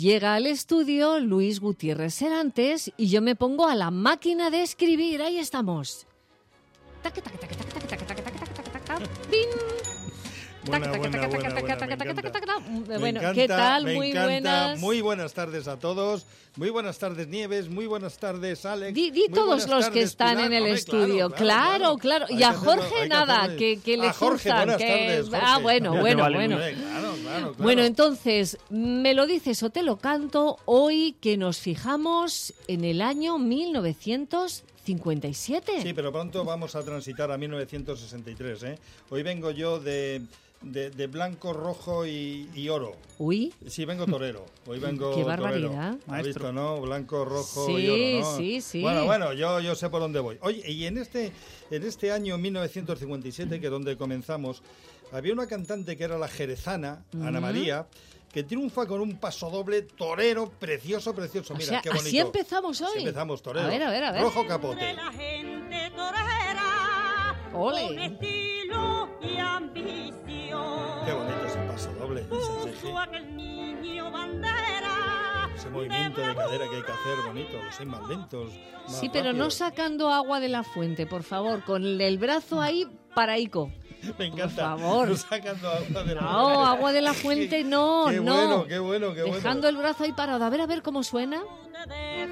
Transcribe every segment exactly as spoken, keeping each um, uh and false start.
Llega al estudio Luis Gutiérrez Serantes y yo me pongo a la máquina de escribir. Ahí estamos. Tac, tac, tac, tac, tac, tac, tac, tac, tac, tac, ¡pin! Buena, buena, buena, buena, me encanta. Bueno, Me ¿qué encanta, tal? me Muy encanta. buenas. Muy buenas tardes a todos. Muy buenas tardes, Nieves. Muy buenas tardes, Alex. Di, di Muy todos buenas los tardes, que están Pilar. en el Hombre, estudio. claro, Claro, claro. Hay Y a que hacerlo, Jorge hay que nada, hacerlo. que, que le A Jorge, gustan. buenas que... tardes, Jorge. Ah, bueno, Ya bueno, vale, bueno. Claro, claro, claro. Bueno, entonces, me lo dices o te lo canto hoy que nos fijamos en el año mil novecientos cincuenta y siete. Sí, pero pronto vamos a transitar a mil novecientos sesenta y tres, ¿eh? Hoy vengo yo de... De, de blanco, rojo y, y oro. Uy. Sí, vengo torero. Hoy vengo Qué barbaridad. torero. ¿Has visto, no? Blanco, rojo Sí, y oro, ¿no? sí, sí. Bueno, bueno, yo, yo sé por dónde voy. Oye, y en este, en este año mil novecientos cincuenta y siete, que es donde comenzamos, había una cantante que era la jerezana, uh-huh. Ana María, que triunfa con un pasodoble torero precioso, precioso. Mira, o sea, qué bonito. Así empezamos hoy. Así empezamos, torero. A ver, a ver, a ver. Rojo capote. La gente torera, Ole. con estilo y ambición. Qué bonito ese pasodoble. Puso aquel niño bandera. Ese movimiento de cadera que hay que hacer bonito, los seis más lentos. Más sí, pero rápidos. no sacando agua de la fuente, por favor, con el brazo ahí paraico. Me encanta. Por favor. No sacando agua de la No, fuente. agua de la fuente no, qué no. Bueno, qué bueno, qué bueno. Dejando el brazo ahí parado. A ver, a ver cómo suena. De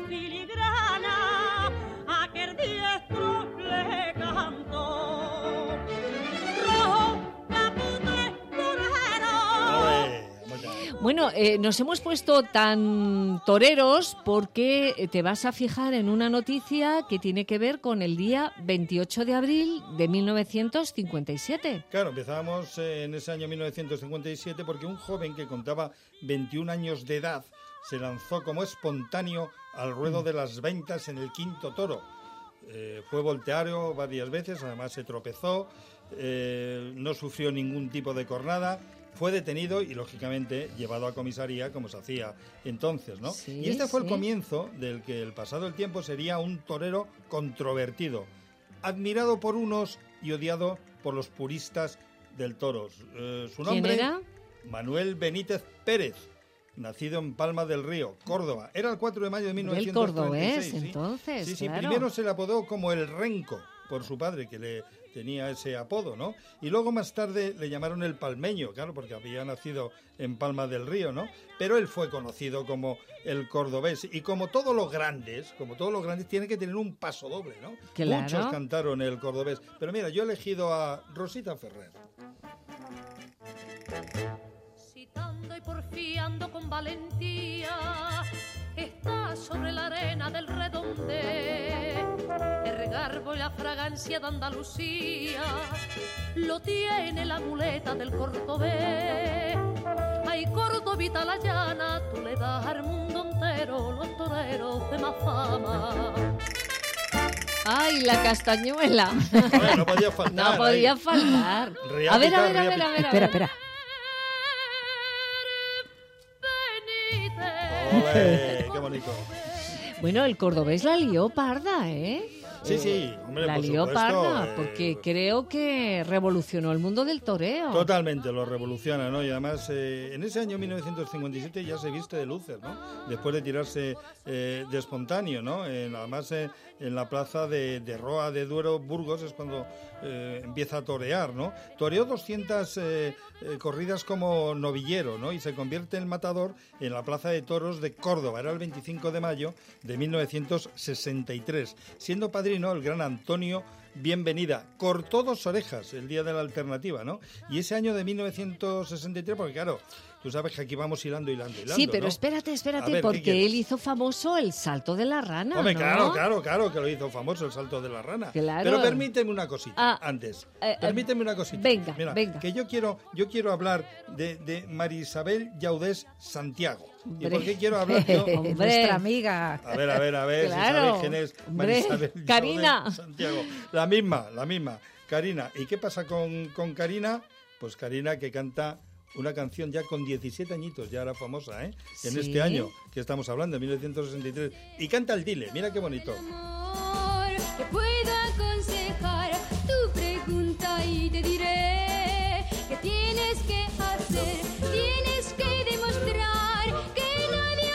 filigrana, aquel diestro le cantó. Rojo, capote, torero. Ole, vaya. Bueno, eh, nos hemos puesto tan toreros porque te vas a fijar en una noticia que tiene que ver con el día veintiocho de abril de mil novecientos cincuenta y siete. Claro, empezábamos eh, en ese año mil novecientos cincuenta y siete porque un joven que contaba veintiún años de edad se lanzó como espontáneo al ruedo de las ventas en el quinto toro. Eh, fue volteario varias veces, además se tropezó, eh, no sufrió ningún tipo de cornada, fue detenido y, lógicamente, llevado a comisaría, como se hacía entonces, ¿no? Sí, y este fue sí. el comienzo del que el pasado el tiempo sería un torero controvertido, admirado por unos y odiado por los puristas del toro. Eh, su nombre, ¿Quién era? Manuel Benítez Pérez, nacido en Palma del Río, Córdoba. Era el cuatro de mayo de mil novecientos treinta y seis. cordobés, ¿sí? entonces, Sí, sí, claro. primero se le apodó como el Renco por su padre, que le tenía ese apodo, ¿no? Y luego más tarde le llamaron el Palmeño, claro, porque había nacido en Palma del Río, ¿no? Pero él fue conocido como el cordobés. Y como todos los grandes, como todos los grandes, tiene que tener un paso doble, ¿no? Claro. Muchos cantaron el cordobés. Pero mira, yo he elegido a Rosita Ferrer. Citando y porfiando con valentía, está sobre la arena del redonde, el regarbo y la fragancia de Andalucía, lo tiene la muleta del cordobés. Ay, cordobita la llana, tú le das al mundo entero los toreros de más fama. ¡Ay, la castañuela! A ver, no podía faltar. No podía ahí. faltar. Ría A ver, a pitar, ver, a ría ver, a pitar. ver. Espera, espera. Ole, qué bonito. Bueno, el cordobés la lió parda, ¿eh? Sí, Eh, sí, hombre, La por lió supuesto, parda, eh, porque creo que revolucionó el mundo del toreo. Totalmente, lo revoluciona, ¿no? Y además, eh, en ese año mil novecientos cincuenta y siete ya se viste de luces, ¿no? Después de tirarse eh, de espontáneo, ¿no? En, además, eh, en la plaza de, de Roa de Duero, Burgos, es cuando eh, empieza a torear, ¿no? Toreó doscientas eh, eh, corridas como novillero, ¿no? Y se convierte en matador en la Plaza de Toros de Córdoba. Era el veinticinco de mayo de mil novecientos sesenta y tres, siendo padrino el gran Antonio Bienvenida. Cortó dos orejas el día de la alternativa, ¿no? Y ese año de mil novecientos sesenta y tres, porque claro, tú sabes que aquí vamos hilando, hilando, hilando. Sí, pero ¿no? espérate, A espérate, ver, ¿qué porque quieres? él hizo famoso el salto de la rana, Hombre, ¿no? claro, claro, claro, que lo hizo famoso el salto de la rana. Claro. Pero permíteme una cosita Ah, antes. eh, eh, permíteme una cosita. venga, Mira, venga. Que yo quiero, yo quiero hablar de, de María Isabel Yaudés Santiago. ¿Y Hombre. por qué quiero hablar yo? Hombre. Nuestra amiga. A ver, a ver, a ver, Claro. si sabéis quién es Hombre, María Isabel Yaudés Karina. Santiago. La misma, la misma, Karina. ¿Y qué pasa con, con Karina? Pues Karina, que canta una canción ya con diecisiete añitos, ya era famosa, ¿eh? En Sí. este año que estamos hablando, en mil novecientos sesenta y tres. Y canta el Dile, mira qué bonito. Amor, te puedo aconsejar tu pregunta y te diré que tienes que hacer, tienes que demostrar que nadie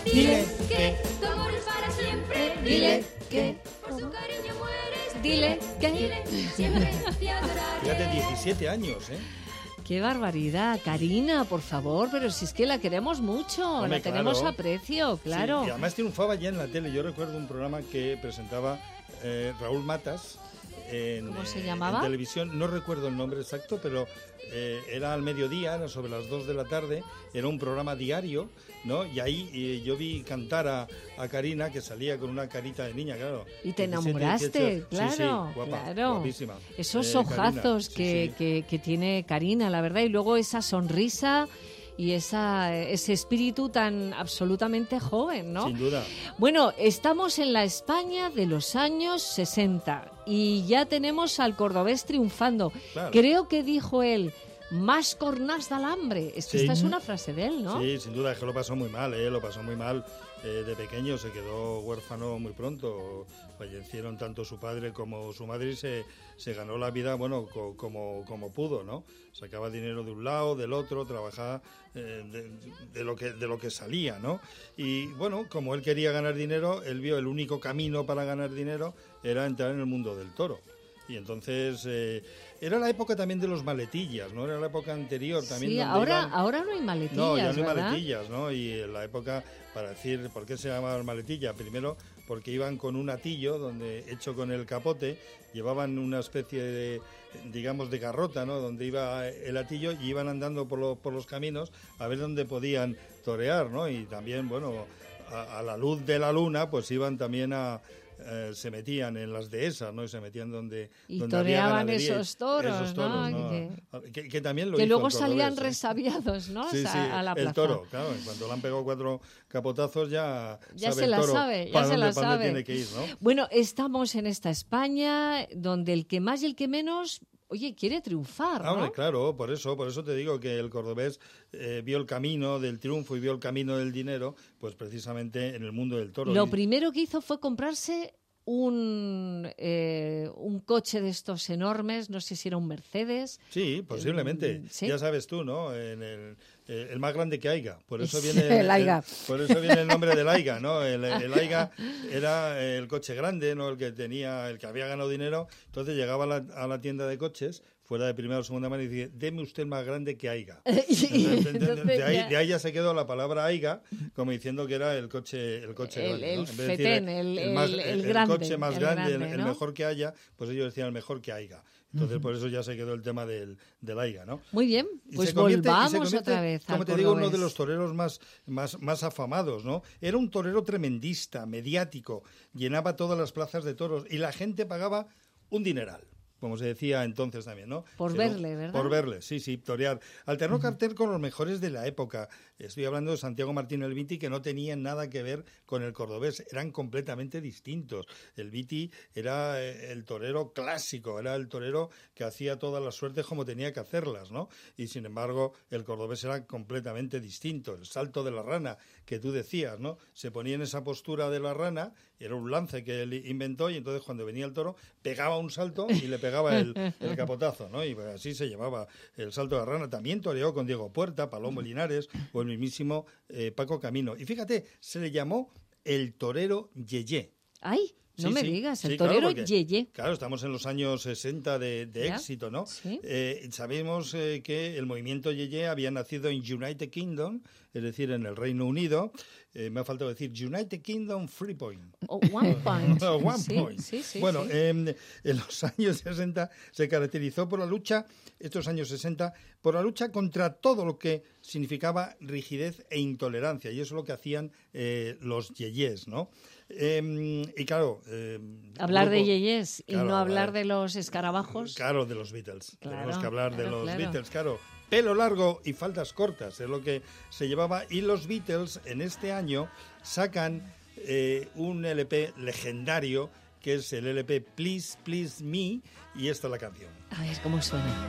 dile que tu amor es para siempre, Dile que, por su cariño mueres, dile que. dile, siempre te adoraré. Fíjate, diecisiete años, ¿eh? Qué barbaridad, Karina, por favor, pero si es que la queremos mucho, Hombre, la tenemos claro. aprecio, claro. Sí, y además triunfaba ya en la tele. Yo recuerdo un programa que presentaba eh, Raúl Matas. En, ¿Cómo se eh, llamaba? En televisión, no recuerdo el nombre exacto, pero eh, era al mediodía, era sobre las dos de la tarde, era un programa diario, ¿no? Y ahí eh, yo vi cantar a, a Karina, que salía con una carita de niña, claro. Y te diecisiete, enamoraste, dieciocho. claro, Sí, sí, guapa, claro. guapísima. Esos Eh, ojazos Karina, que, sí, sí. Que, que tiene Karina, la verdad, y luego esa sonrisa y esa, ese espíritu tan absolutamente joven, ¿no? Sin duda. Bueno, estamos en la España de los años sesenta y ya tenemos al cordobés triunfando. Claro. Creo que dijo él, más cornás de alambre. Es que Sí. esta es una frase de él, ¿no? Sí, sin duda, es que lo pasó muy mal, ¿eh? Lo pasó muy mal. Eh, de pequeño se quedó huérfano muy pronto. Fallecieron tanto su padre como su madre y se, se ganó la vida, bueno, co- como, como pudo, ¿no? Sacaba dinero de un lado, del otro, trabajaba eh, de, de lo que, de lo que salía, ¿no? Y bueno, como él quería ganar dinero, él vio el único camino para ganar dinero era entrar en el mundo del toro. Y entonces eh, era la época también de los maletillas, ¿no? Era la época anterior también. Sí, donde ahora, iban- ahora no hay maletillas, no, ya no hay ¿verdad? maletillas, ¿no? Y en la época, para decir por qué se llamaban maletilla, primero porque iban con un atillo donde hecho con el capote, llevaban una especie de, digamos, de garrota, ¿no? Donde iba el atillo y iban andando por, lo- por los caminos a ver dónde podían torear, ¿no? Y también, bueno, a, a la luz de la luna, pues iban también a... eh, se metían en las dehesas, ¿no? Y se metían donde, Y donde había toreaban ganadería. esos toros, Esos toros, ¿no? ¿no? Que- Que, que también lo Que hizo luego el cordobés, salían ¿eh? resabiados, ¿no? Sí, O sea, sí, a la el plaza. toro, claro, en cuanto le han pegado cuatro capotazos ya, Ya sabe se el la toro sabe, ya para se dónde, la para dónde sabe. tiene que ir, ¿no? Bueno, estamos en esta España donde el que más y el que menos, oye, quiere triunfar, Ah, ¿no? hombre, claro, por eso, por eso te digo que el cordobés eh, vio el camino del triunfo y vio el camino del dinero, pues precisamente en el mundo del toro. Lo Y- primero que hizo fue comprarse un, eh, un coche de estos enormes, no sé si era un Mercedes. Sí, posiblemente. Mm, sí. Ya sabes tú, ¿no? En el, eh, el más grande que Aiga. Por eso Sí, viene el Aiga. por eso viene el nombre del Aiga, ¿no? El, el Aiga era el coche grande, ¿no? El que tenía, el que había ganado dinero. Entonces llegaba a la, a la tienda de coches, fuera de primera o segunda mano, y decía, deme usted el más grande que Aiga. Y Entonces, entonces de, ahí, ya- de ahí ya se quedó la palabra Aiga, como diciendo que era el coche, el coche El- grande, ¿no? el En vez de decir fetén, el- más- el- el grande, coche más el grande, el- grande, el ¿no? mejor que haya, pues ellos decían el mejor que Aiga. Entonces, por eso ya se quedó el tema del, del Aiga, ¿no? Muy bien, Y pues se convierte- y se volvamos convierte, otra vez como al te digo, uno cordobés. de los toreros más, más, más afamados, ¿no? Era un torero tremendista, mediático, llenaba todas las plazas de toros y la gente pagaba un dineral, como se decía entonces también, ¿no? Por Pero- verle, ¿verdad? Por verle, sí, sí, torear. Alternó cartel con los mejores de la época. Estoy hablando de Santiago Martín el Viti, que no tenían nada que ver con el cordobés, eran completamente distintos. El Viti era eh, el torero clásico, era el torero que hacía todas las suertes como tenía que hacerlas, ¿no? Y sin embargo, el cordobés era completamente distinto. El salto de la rana, que tú decías, ¿no? Se ponía en esa postura de la rana, era un lance que él inventó, y entonces cuando venía el toro, pegaba un salto y le pegaba el, el capotazo, ¿no? Y pues así se llevaba el salto de la rana. También toreó con Diego Puerta, Palomo Linares o el mismísimo eh, Paco Camino. Y fíjate, se le llamó el torero Yeye. Ay, no Sí, me sí, digas, el sí, claro, torero porque, Yeye. Claro, estamos en los años sesenta de, de ¿Ya? éxito, ¿no? Sí. Eh, sabemos eh, que el movimiento Yeye había nacido en United Kingdom, es decir, en el Reino Unido. Eh, me ha faltado decir United Kingdom Free Point. O One Point. One Sí, Point. sí, sí, bueno, sí. eh, en los años sesenta se caracterizó por la lucha, estos años sesenta, por la lucha contra todo lo que significaba rigidez e intolerancia. Y eso es lo que hacían eh, los yeyes, ¿no? Eh, y claro... eh, Hablar de grupo- yeyes y claro, no hablar hablar- de los escarabajos. Claro, de los Beatles. Claro, Tenemos que hablar de claro, los claro. Beatles, claro. Pelo largo y faldas cortas es lo que se llevaba. Y los Beatles en este año sacan eh, un L P legendario que es el L P Please, Please Me, y esta es la canción. A ver cómo suena.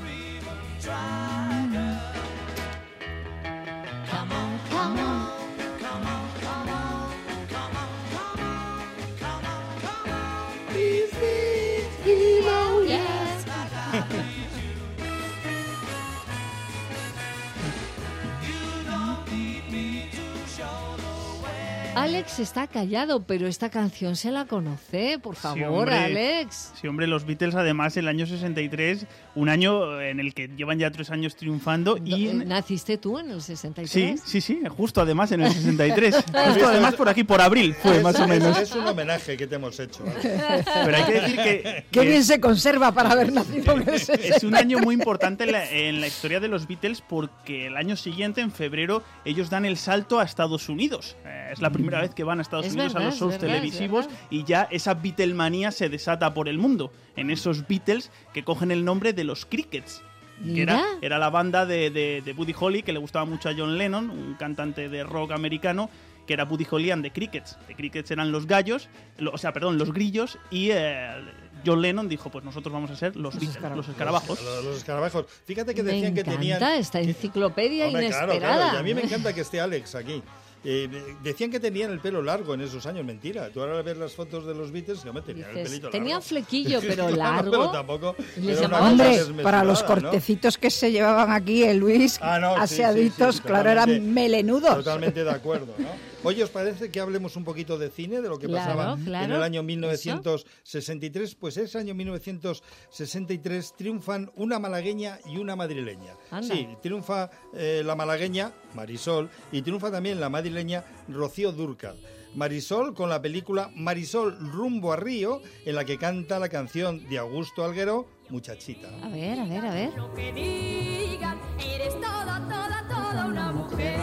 Alex está callado, pero esta canción se la conoce, por favor, Sí, hombre. Alex. Sí, hombre, los Beatles además el año sesenta y tres, un año en el que llevan ya tres años triunfando y... Do- ¿Naciste tú en el sesenta y Sí, tres? sí, sí, justo además en el sesenta y tres. Justo además por aquí, por abril fue Es- más o es- menos. Es un homenaje que te hemos hecho. ¿Vale? Pero hay que decir que... Qué que bien se conserva para haber nacido en el es sesenta. un año muy importante en la, en la historia de los Beatles porque el año siguiente, en febrero, ellos dan el salto a Estados Unidos. Eh, es la primera vez que van a Estados Es Unidos verdad, a los es shows verdad, es televisivos verdad. y ya esa Beatlemanía se desata por el mundo. En esos Beatles que cogen el nombre de los Crickets. Que era, Mira. era la banda de, de, de Buddy Holly, que le gustaba mucho a John Lennon, un cantante de rock americano, que era Buddy Holly and the Crickets. The Crickets eran los gallos, lo- o sea, perdón, los grillos, y eh, John Lennon dijo, pues nosotros vamos a ser los, Beatles, escarabajos. los escarabajos. Los, los escarabajos. Fíjate que Me decían que encanta tenían... esta que- enciclopedia Hombre, claro, inesperada. claro, y a mí me encanta que esté Alex aquí. Eh, decían que tenían el pelo largo en esos años, mentira. Tú ahora ves las fotos de los Beatles y hombre, tenían el Dices, pelito tenía largo. flequillo, pero Claro, largo. pero tampoco Les era una llamaban- cosa Hombre, desmesurada, para los ¿no? cortecitos que se llevaban aquí, el Luis, Ah, no, sí, aseaditos, sí, sí, claro, eran totalmente- melenudos. Totalmente de acuerdo, ¿no? Oye, ¿os parece que hablemos un poquito de cine, de lo que Claro, pasaba claro, en el año mil novecientos sesenta y tres? Pues ese año mil novecientos sesenta y tres triunfan una malagueña y una madrileña. Anda. Sí, triunfa eh, la malagueña, Marisol, y triunfa también la madrileña, Rocío Dúrcal. Marisol con la película Marisol rumbo a Río, en la que canta la canción de Augusto Alguero, Muchachita. A ver, a ver, a ver. Lo que digan, eres toda, toda, toda una mujer.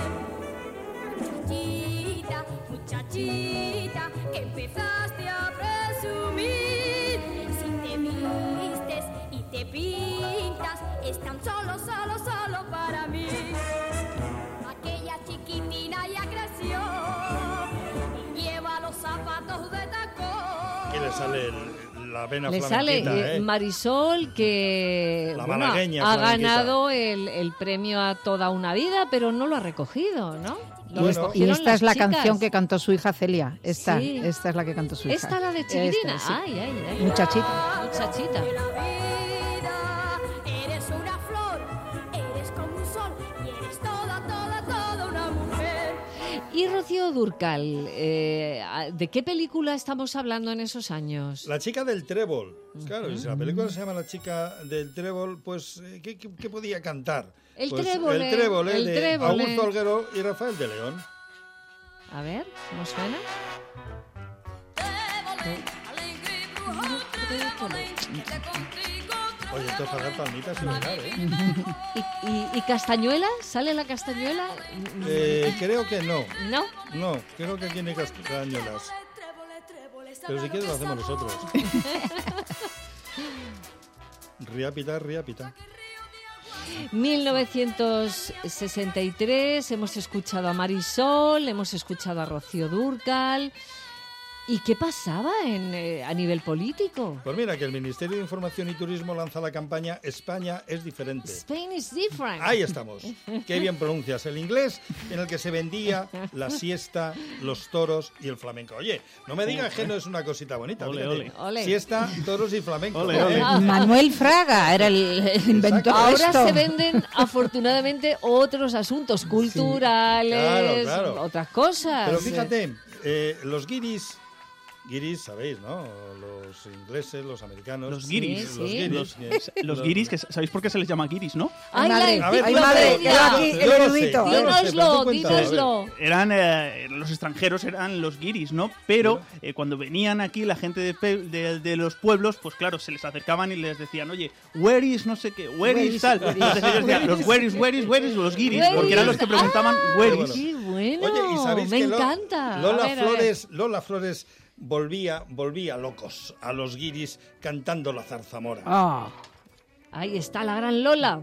Muchachita, muchachita, que empezaste a presumir. Si te vistes y te pintas, es tan solo, solo, solo para mí. Aquella chiquitina ya creció y lleva los zapatos de tacón. Aquí le sale el- la vena Le sale flamenquita, eh, ¿eh? Marisol, que La bueno, malagueña ha flamenquita. ganado el, el premio a toda una vida, pero no lo ha recogido, ¿no? Lo Bueno, Y recogieron esta las es la chicas. canción que cantó su hija Celia. Esta, Sí. esta es la que cantó su hija. Esta la de chiquitina. Esta, sí. Ay, ay, ay. Muchachita. Muchachita. De la vida, eres una flor, eres como un sol y eres toda, toda, toda una mujer. Y Rocío Dúrcal, eh, ¿de qué película estamos hablando en esos años? La chica del trébol. Claro, y si la película se llama La chica del trébol, pues eh, ¿qué, qué- qué podía cantar? El Pues, trébole, El trébole el de trébole. Augusto Alguero y Rafael de León. A ver, ¿cómo suena? Oye, esto es para dar palmitas y bailar, ¿eh? ¿Y, y, y Castañuela? ¿Sale la Castañuela? Eh, Creo que no. ¿No? No, creo que aquí no hay castañuelas. Pero si quieres lo hacemos nosotros. Riapita, riapita. mil novecientos sesenta y tres, hemos escuchado a Marisol, hemos escuchado a Rocío Dúrcal. ¿Y qué pasaba en, eh, a nivel político? Pues mira, que el Ministerio de Información y Turismo lanza la campaña España es diferente. Spain is different. Ahí estamos. Qué bien pronuncias el inglés, en el que se vendía la siesta, los toros y el flamenco. Oye, no me digas que no es una cosita bonita. Ole, fíjate. ole. Ole. Siesta, toros y flamenco. Ole, ¿eh? ole. Manuel Fraga era el, el inventor de Ahora esto. se venden, afortunadamente, otros asuntos culturales, Claro, claro. otras cosas. Pero fíjate, eh, los guiris, guiris, sabéis, ¿no? Los ingleses, los americanos. Los guiris. Sí, Los sí. guiris. Los, que- los guiris, que sabéis por qué se les llama guiris, ¿no? ¡Ay, Madre, la A ver, Ay, cuéntalo, madre, enciclopedia! que aquí yo el lo sé, erudito. yo lo sé, pero Dínoslo, tú cuéntalo, a ver. dínoslo. Eran eh, los extranjeros eran los guiris, ¿no? Pero eh, cuando venían aquí la gente de, pe- de- de los pueblos, pues claro, se les acercaban y les decían, oye, where is no sé qué, where, Where is is, tal. where is. Entonces ellos decían, los where is, where is, where is, los guiris, Where porque eran is. los que preguntaban where Qué is. ¡Qué bueno! Oye, ¿y sabéis Me que Lo- encanta. A Lola ver, a ver. Flores, Lola Flores volvía, volvía locos a los guiris cantando la zarzamora. Ah, Ahí está la gran Lola.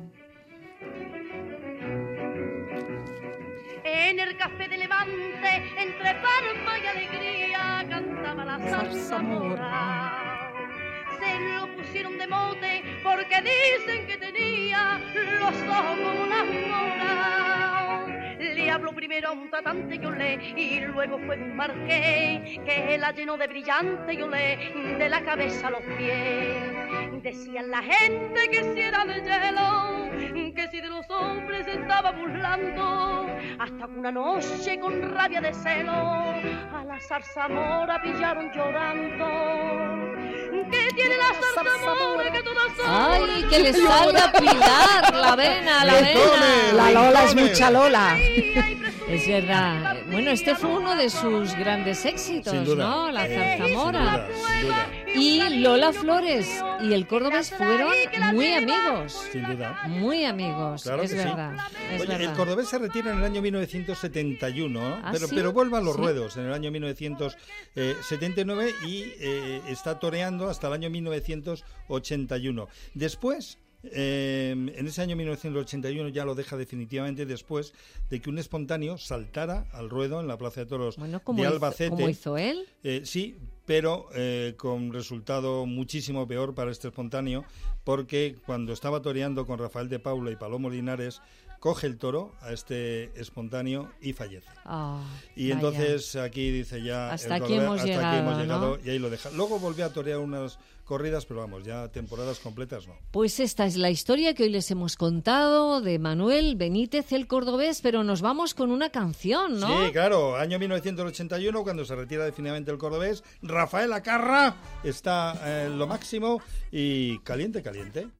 En el café de Levante, entre palma y alegría, cantaba la zarzamora. Se lo pusieron de mote porque dicen que tenía los ojos como una mora. Le habló primero a un tratante que olé y luego fue un marqués que la llenó de brillante y olé de la cabeza a los pies. Decían la gente que si era de hielo, que si de los hombres se estaba burlando. hasta que una noche con rabia de celo a la zarzamora pillaron llorando. ¿Qué tiene la zarzamora que todas son? ¡Ay, que le salga Pilar! La vena, la vena. La Lola es mucha Lola. Es verdad. Bueno, este fue uno de sus grandes éxitos, Sin duda. ¿no? La Eh, zarzamora. sin duda, sin duda. Y Lola Flores y el cordobés fueron muy amigos. Sin duda. Muy amigos, Claro es que sí. verdad. Es Oye, verdad. el cordobés se retira en el año mil novecientos setenta y uno, ¿no? ¿Ah, pero, sí? pero vuelve a los Sí. ruedos en el año mil novecientos setenta y nueve y eh, está toreando hasta el año mil novecientos ochenta y uno. Después, eh, en ese año mil novecientos ochenta y uno ya lo deja definitivamente después de que un espontáneo saltara al ruedo en la Plaza de Toros Bueno, como de hizo, Albacete. como hizo él. Eh, sí, pero eh, con resultado muchísimo peor para este espontáneo, porque cuando estaba toreando con Rafael de Paula y Palomo Linares, coge el toro a este espontáneo y fallece. Ah, Y vaya. entonces aquí dice ya... Hasta el aquí cordobés, hemos hasta llegado, aquí hemos llegado ¿no? y ahí lo deja. Luego volvió a torear unas corridas, pero vamos, ya temporadas completas no. Pues esta es la historia que hoy les hemos contado de Manuel Benítez el cordobés, pero nos vamos con una canción, ¿no? Sí, claro, año mil novecientos ochenta y uno, cuando se retira definitivamente el cordobés, Rafael Acarra está en lo máximo y caliente, caliente.